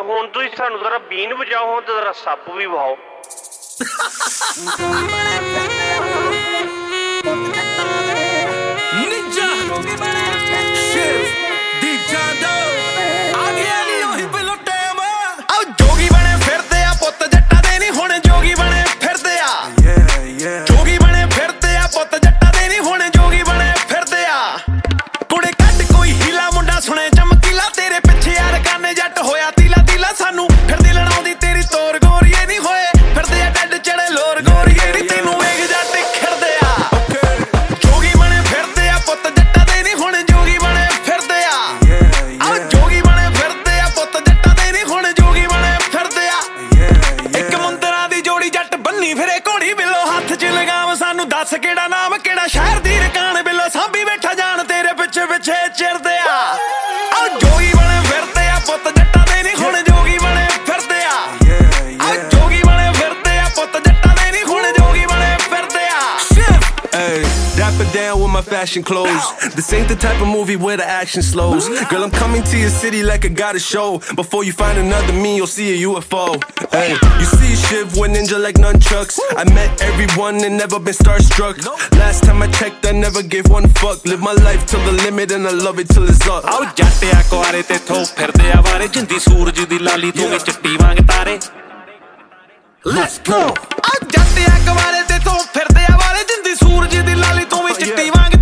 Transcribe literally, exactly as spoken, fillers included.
ਹੁਣ ਤੁਸੀਂ ਸਾਨੂੰ ਜ਼ਰਾ ਬੀਨ ਬਚਾਓ ਤੇ ਜ਼ਰਾ ਸੱਪ ਵੀ ਵਹਾਓ। ਜੋਗੀ ਬਣੇ ਫਿਰਦੇ ਆ ਪੁੱਤ ਜੱਟਾਂ ਦੇ ਨੀ ਹੁਣ ਜੋਗੀ ਬਣੇ ਫਿਰਦੇ ਆ ਜੋਗੀ ਬਣੇ ਫਿਰਦੇ ਆ ਪੁੱਤ ਜੱਟਾਂ ਦੇ ਨੀ ਹੁਣ ਜੋਗੀ ਬਣੇ ਫਿਰਦੇ ਆ ਕੁੜੇ ਕੱਢ ਕੋਈ ਹੀਲਾ ਮੁੰਡਾ ਸੁਣੇ ਚਮਕੀਲਾ ਤੇਰੇ ਪਿੱਛੇ ਯਾਰ ਕਾਨੇ ਜੱਟ ਹੋਇਆ ਤੀਲਾ ਤੀਲਾ ਸਾਨੂੰ ਫਿਰਦੀ ਲੜਾਉਂਦੀ ਤੇਰੀ ਤੋਰ ਗੋਰੀਏ ਨੀ ਹੋਏ ਫਿਰਦੇ ਆ ਡੱਡ ਚੜੇ ਲੋਰ ਗੋਰੀਏ ਨੀ ਤੈਨੂੰ ਵੇਖ ਜੱਟ ਖਿਰਦੇ ਆ ਜੋਗੀ ਬਣੇ ਫਿਰਦੇ ਆ ਪੁੱਤ ਜੱਟਾਂ ਦੇ ਨੀ ਹੁਣ ਜੋਗੀ ਬਣੇ ਫਿਰਦੇ ਆ ਆ ਜੋਗੀ ਬਣੇ ਫਿਰਦੇ ਆ ਪੁੱਤ ਜੱਟਾਂ ਦੇ ਨੀ ਹੁਣ ਜੋਗੀ ਬਣੇ ਫਿਰਦੇ ਆ ਇੱਕ ਮੁੰਦਰਾਂ ਦੀ ਜੋੜੀ ਜੱਟ ਬੰਨੀ ਫਿਰੇ ਘੋੜੀ ਬਿੱਲੋ ਹੱਥ 'ਚ ਲਗਾਮ ਸਾਨੂੰ ਦੱਸ ਕਿਹੜਾ ਨਾਮ ਕਿਹੜਾ ਸ਼ਹਿਰ ਦੀ ਰਕਾਨ ਬਿੱਲੋ ਸਾਂਭੀ ਬੈਠਾ ਜਾਣ ਤੇਰੇ ਪਿੱਛੇ ਪਿੱਛੇ ਚਿਰਦੇ ਆ ਆ ਜੋਗੀ ਬਣੇ ਫਿਰਦੇ ਆ ਪੁੱਤ ਜੱਟਾਂ ਦੇ ਨੀ ਹੁਣ ਜੋਗੀ ਬਣੇ ਫਿਰਦੇ ਆ ਆ ਜੋਗੀ ਬਣੇ ਫਿਰਦੇ ਆ ਪੁੱਤ ਜੱਟਾਂ ਦੇ ਨੀ ਹੁਣ ਜੋਗੀ ਬਣੇ ਫਿਰਦੇ ਆ। Ay, dapper down with my fashion clothes. This ain't the type of movie where the action slows. Girl, I'm coming to your city like I got a show. Before you find another me, you'll see a U F O. Hey, you see Shiv with ninja like nunchucks. I met everyone and never been starstruck. Last time I checked, I never gave one fuck. Live my life till the limit and I love it till it's up. ਆਓ ਜੱਟਿਆ ਕੁਆਰੇ ਤੇ ਥੋ ਫਿਰਦੇ ਆ ਵਾਰੇ ਜਿੰਦੀ ਸੂਰਜ ਦੀ ਲਾਲੀ ਤੂੰ ਵੀ ਚਿੱਟੀ ਵਾਂਗ ਤਾਰੇ। Let's go ਆ ਜੱਟਿਆ ਕੁਆਰੇ ਤੇ ਥੋ ਫਿਰਦੇ ਆ ਵਾਰੇ ਜਿੰਦੀ ਸੂਰਜ ਦੀ ਲਾਲੀ ਤੂੰ ਵੀ ਚਿੱਟੀ ਵਾਂਗ